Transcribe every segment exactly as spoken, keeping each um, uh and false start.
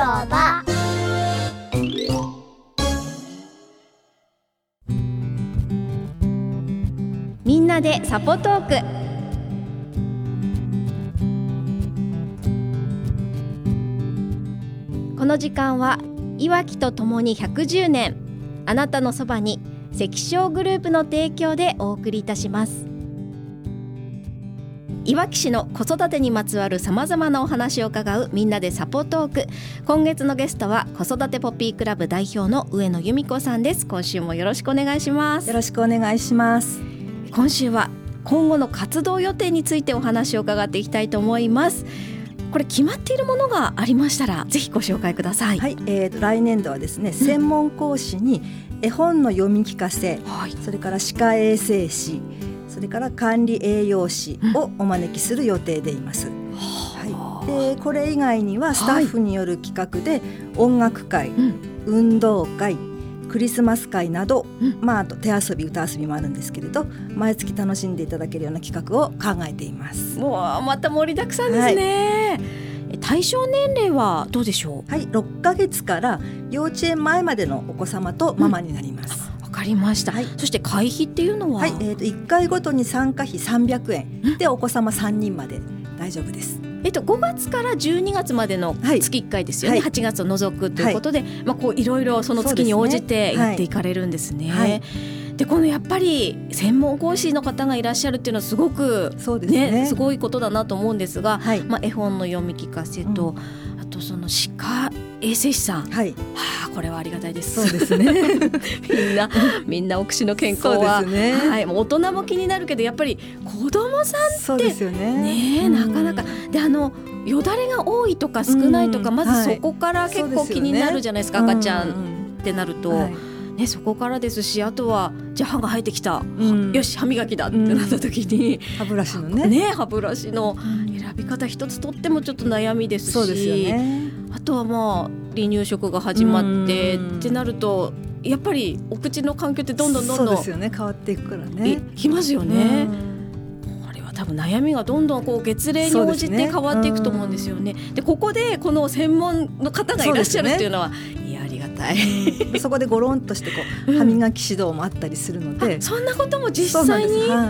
場。 みんなでサポトーク。この時間はいわきとともにひゃくじゅうねん、あなたのそばに関商グループの提供でお送りいたします。いわき市の子育てにまつわるさまざまなお話を伺うみんなでサポトーク。今月のゲストは子育てポピークラブ代表の上野由美子さんです。今週もよろしくお願いします。 よろしくお願いします。 今週は今後の活動予定についてお話を伺っていきたいと思います。これ決まっているものがありましたらぜひご紹介ください。 はい、えー、来年度はですね、専門講師に絵本の読み聞かせ、 はい、 それから歯科衛生士、それから管理栄養士をお招きする予定でいます。うんはい、でこれ以外にはスタッフによる企画で音楽会、はい、運動会、クリスマス会など、うんまあ、あと手遊び歌遊びもあるんですけれど、毎月楽しんでいただけるような企画を考えています。 もうまた盛りだくさんですね。はい、対象年齢はどうでしょう。 はい、ろっかげつから幼稚園前までのお子様とママになります。 わ、うん、かりました。はい、そして会費っていうのは、 はいえー、といっかいごとに参加費さんびゃくえんでお子様さんにんまで大丈夫です。 えっと、ごがつからじゅうにがつまでの月いっかいですよね。はい、はちがつを除くということで、はいまあ、こういろいろその月に応じてやっていかれるんですね。はい、でこのやっぱり専門講師の方がいらっしゃるっていうのはすごく、 そうですねね、すごいことだなと思うんですが、 はいまあ、絵本の読み聞かせと、うん、あとその歯科衛生士さん、 はいはあ、これはありがたいです。 そうですねみんなみんなお口の健康は、 そうですね、 はい、もう大人も気になるけどやっぱり子供さんってそうですよね、 ね、なかなかであのよだれが多いとか少ないとか、まずそこから結構気になるじゃないですか、赤ちゃんってなると、はいね、そこからですし、あとはじゃあ歯が生えてきた、うん、よし歯磨きだってなった時に、 うん、歯ブラシのね、 ね歯ブラシの選び方一つとってもちょっと悩みですし、 そうですよね、 あとはまあ離乳食が始まってってなるとやっぱりお口の環境ってどんどんどんどんそうですよね、変わっていくからね、 きますよね。これは多分悩みがどんどんこう月齢に応じて変わっていくと思うんですよね。でここでこの専門の方がいらっしゃるっていうのは、いやありがたい。 そこでゴロンとしてこう歯磨き指導もあったりするので、 うん、そんなことも実際に、 はい、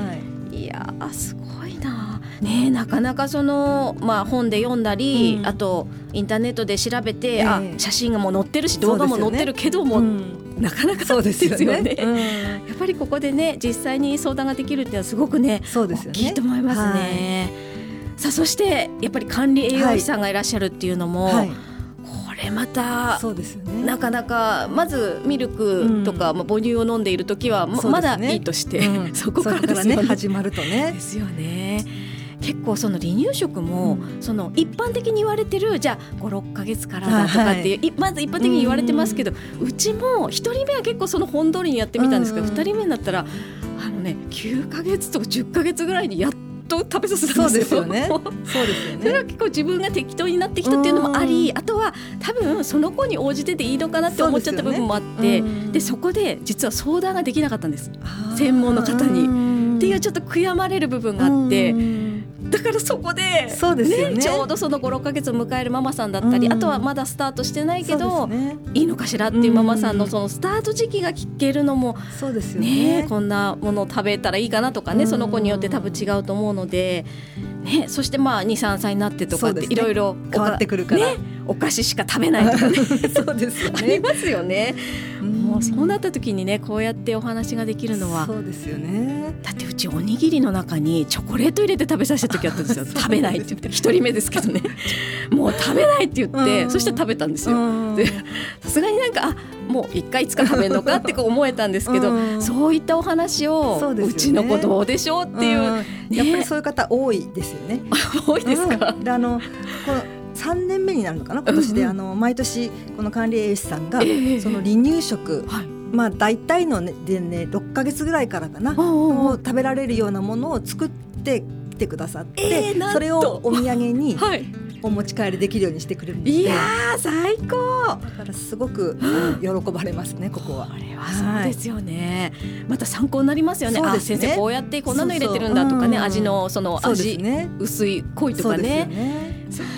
いやすごいな、ね、なかなかその、まあ、本で読んだり、うん、あとインターネットで調べて、えー、あ写真がもう載ってるし動画も載ってるけども、ねうん、なかなかそうですよね、 ですよね、うん、やっぱりここでね実際に相談ができるっていうのはすごくね、 そうですよね、 大きいと思いますね。はい、さあそしてやっぱり管理栄養士さんがいらっしゃるっていうのも、はいはい、これまたそうですよね、 なかなかまずミルクとか、うんまあ、母乳を飲んでいるときは ま,、ね、まだいいとして、うん、そこからですよね、 始まるとねですよね。結構その離乳食も、うん、その一般的に言われてるじゃあご、ろっかげつからだとかっていう、はい、まず一般的に言われてますけど、うん、うちもひとりめは結構その本通りにやってみたんですけど、うん、ふたりめになったらあの、ね、きゅうかげつとかじゅっかげつぐらいにやっと食べさせたんですよ。 そうですよね。そうですよね。 それは結構自分が適当になってきたっていうのもあり、あとは多分その子に応じてていいのかなって思っちゃった部分もあって、 そ, で、ね、でそこで実は相談ができなかったんです、専門の方にっていうちょっと悔やまれる部分があって、だからそこで、 そうですよね、 ね、ちょうどそのご、ろっかげつを迎えるママさんだったり、あとはまだスタートしてないけど、ね、いいのかしらっていうママさんのそのスタート時期が聞けるのも、 そうですよね、 ね、こんなものを食べたらいいかなとかね、その子によって多分違うと思うので、ね、そしてまあ にさんさいになってとかっていろいろ変わってくるから、ね、 お菓子しか食べないとかねそうですよね、 ありますよね。もうそうなった時にね、こうやってお話ができるのは、 そうですよね。 だってうちおにぎりの中にチョコレート入れて食べさせた時あったんですよ。食べないって言って、一人目ですけどねもう食べないって言って、そして食べたんですよ。でさすがになんかあもういっかいいつか食べるのかってこう思えたんですけど、そういったお話を う,、ね、うちの子どうでしょうっていう、ね、 やっぱりそういう方多いですよね多いですか、 うん、であのこのさんねんめになるのかな今年で、うんうん、あの毎年この管理栄養士さんが、えー、その離乳食、はい、まあ、大体の、ねでね、ろっかげつぐらいからかなを食べられるようなものを作ってきてくださって、えー、それをお土産に、はい、お持ち帰りできるようにしてくれるんです、ね、 いやー最高だからすごく喜ばれますねここは。 これはそうですよね、はい、また参考になりますよね。あ、先生こうやってこんなの入れてるんだとかね、そうそう、味のその味、ね、薄い濃いとかね。そうです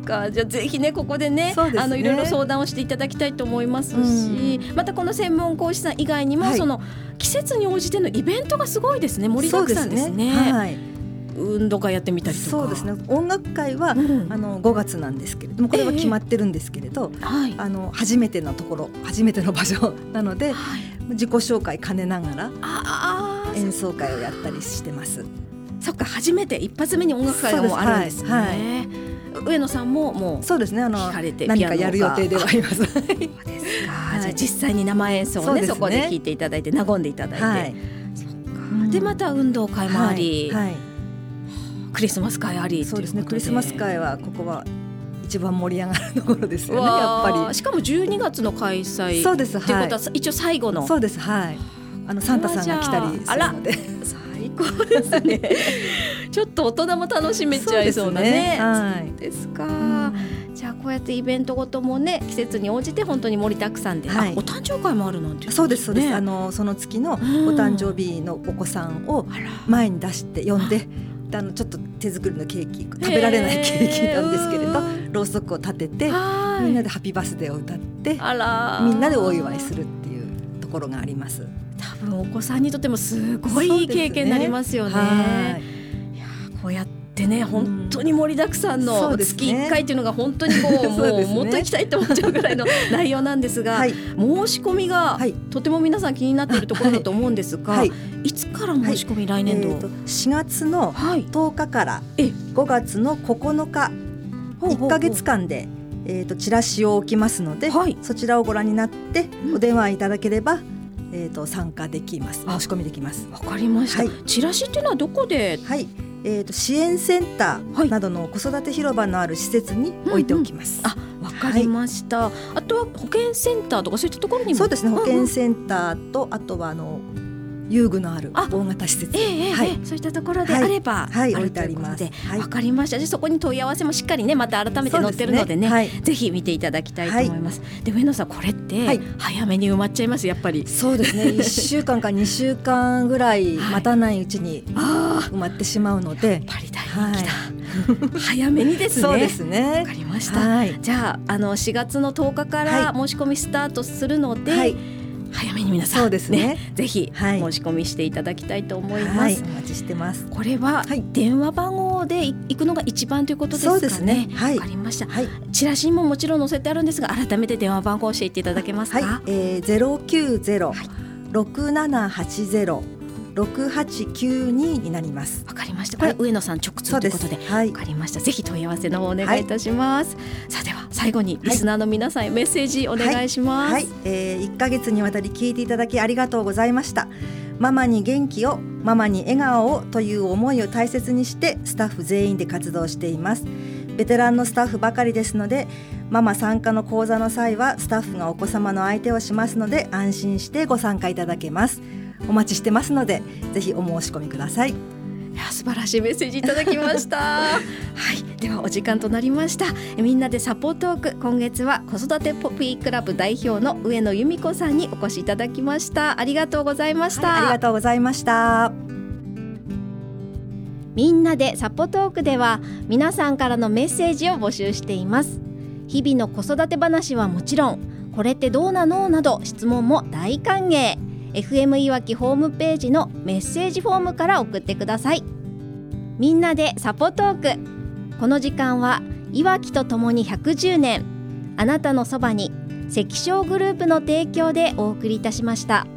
か。じゃあぜひねここで ね, そうですねあのいろいろ相談をしていただきたいと思いますし、うん、またこの専門講師さん以外にも、はい、その季節に応じてのイベントがすごいですね。盛りだくさんですね。そうですね、はい、運動会やってみたりとか。 そうですね、音楽会は、うん、あのごがつなんですけれども、これは決まってるんですけれど、えーはい、あの初めてのところ初めての場所なので、はい、自己紹介兼ねながら演奏会をやったりしてます。 そっか、初めて一発目に音楽会がもうあるんですね。はいはい、上野さんももうそうですね、あの聞かれて何かやる予定ではあります。そうですか、はい、じゃあ実際に生演奏を ね, そ, ねそこで聴いていただいて和んでいただいて、はい、そっか、うん、でまた運動会もあり、はいはい、クリスマス会あり。 そうですね、クリスマス会はここは一番盛り上がるところですよね、やっぱり。 しかもじゅうにがつの開催。 そうです、はい、 っていうことは一応最後の。 そうです、はい、あのサンタさんが来たりするので最高ですね。ちょっと大人も楽しめちゃいそうなね。そうですか、うん、じゃあこうやってイベントごともね、季節に応じて本当に盛りだくさんで、はい、お誕生会もあるなんていう、ね、 そうですそうです、あのその月のお誕生日のお子さんを前に出して呼んで、あのちょっと手作りのケーキ、食べられないケーキなんですけれど、ろうそくを立ててみんなでハッピーバースデーを歌って、あらみんなでお祝いするっていうところがあります。 多分お子さんにとってもすごいいい経験になりますよね。いや、こうやってね、本当に盛りだくさんの月いっかいっていうのが本当にこう、もうもっと行きたいと思っちゃうぐらいの内容なんですが、はい、申し込みがとても皆さん気になっているところだと思うんですが、はい、いつから申し込み、はい、来年度、えー、としがつのとおかからごがつのここのか、いっかげつかんでえー、とチラシを置きますので、はい、そちらをご覧になってお電話いただければ、えー、と参加できます。申し込みできます。 わかりました、はい、チラシっていうのはどこで？ はい、えー、と支援センターなどの子育て広場のある施設に置いておきます。 うんうん、あ、わかりました、はい、あとは保健センターとかそういったところにも。 そうですね、保健センターと、うんうん、あとはあの遊具のある大型施設、 えーえーはい、そういったところであれば、 はいはい、置いてあります。 はい、わかりました。じゃあそこに問い合わせもしっかりね、また改めて載ってるのでね、でね、はい、ぜひ見ていただきたいと思います。はい、で上野さん、これって早めに埋まっちゃいます？やっぱり。 そうですね、いっしゅうかんかにしゅうかんぐらい待たないうちに埋まってしまうので、 やっぱり大人気だ、はい、早めにですね。 そうですね、 わかりました。はい、じゃあ、あのしがつのとおかから申し込みスタートするので、はい、早めに皆さん、 そうですね、 ね、ぜひ申し込みしていただきたいと思います。はい、 お待ちしてます。 これは電話番号で行くのが一番ということですかね。 そうですね、はい、 わかりました。はい、チラシももちろん載せてあるんですが、改めて電話番号を教えていただけますか？ はい、えー、ゼロきゅうゼロ ろくななはちゼロ ろくはちきゅうに になります。 わかりました。これ、はい、上野さん直通ということで、はい、わかりました。ぜひ問い合わせの方お願いいたします。はい、さあ、では最後にリスナーの皆さんへメッセージお願いします。 はいはい、えー、いっかげつにわたり聞いていただきありがとうございました。ママに元気を、ママに笑顔をという思いを大切にしてスタッフ全員で活動しています。ベテランのスタッフばかりですので、ママ参加の講座の際はスタッフがお子様の相手をしますので、安心してご参加いただけます。お待ちしてますので、ぜひお申し込みください。 いや、素晴らしいメッセージいただきました。はい、ではお時間となりました。みんなでサポートーク、今月は子育てポピークラブ代表の上野由美子さんにお越しいただきました。ありがとうございました。 はい、ありがとうございました。 みんなでサポートークでは皆さんからのメッセージを募集しています。日々の子育て話はもちろん、これってどうなのなど質問も大歓迎。エフエム いわきホームページのメッセージフォームから送ってください。みんなでサポートーク、この時間はいわきとともにひゃくじゅうねん、あなたのそばに関商グループの提供でお送りいたしました。